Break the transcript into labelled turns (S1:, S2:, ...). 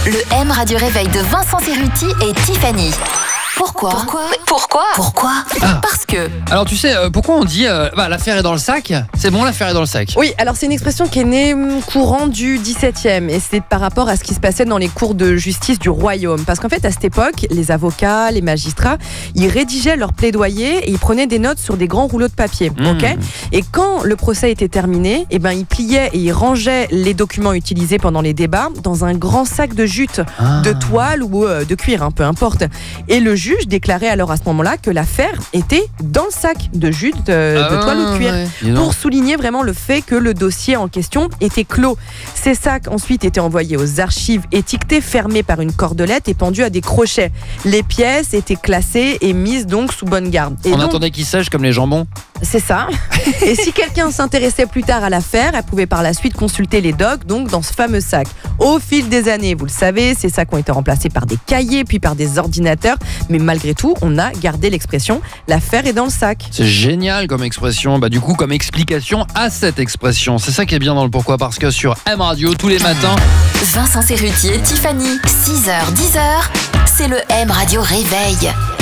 S1: Le M Radio Réveil de Vincent Cerruti et Tiffany. Pourquoi Parce que...
S2: Alors tu sais, pourquoi on dit l'affaire est dans le sac? C'est bon, l'affaire est dans le sac.
S3: Oui, alors c'est une expression qui est née courant du 17e et c'est par rapport à ce qui se passait dans les cours de justice du royaume. Parce qu'en fait, à cette époque, les avocats, les magistrats, ils rédigeaient leurs plaidoyers et ils prenaient des notes sur des grands rouleaux de papier. Ok. Et quand le procès était terminé, ils pliaient et ils rangeaient les documents utilisés pendant les débats dans un grand sac de jute, de toile ou de cuir, peu importe. Et le juge déclarait alors à ce moment-là que l'affaire était dans le sac de jute, de toile ou de cuir, pour souligner vraiment le fait que le dossier en question était clos. Ces sacs ensuite étaient envoyés aux archives, étiquetés, fermés par une cordelette et pendus à des crochets. Les pièces étaient classées et mises donc sous bonne garde. Et
S2: on attendait qu'ils sèchent comme les jambons.
S3: C'est ça. Et si quelqu'un s'intéressait plus tard à l'affaire, elle pouvait par la suite consulter les docs, donc dans ce fameux sac. Au fil des années, vous le savez, ces sacs ont été remplacés par des cahiers, puis par des ordinateurs. Mais malgré tout, on a gardé l'expression « l'affaire est dans le sac ».
S2: C'est génial comme expression. Du coup, comme explication à cette expression. C'est ça qui est bien dans le pourquoi, parce que sur M Radio, tous les matins...
S1: Vincent Cerruti et Tiffany, 6h, 10h, c'est le M Radio Réveil.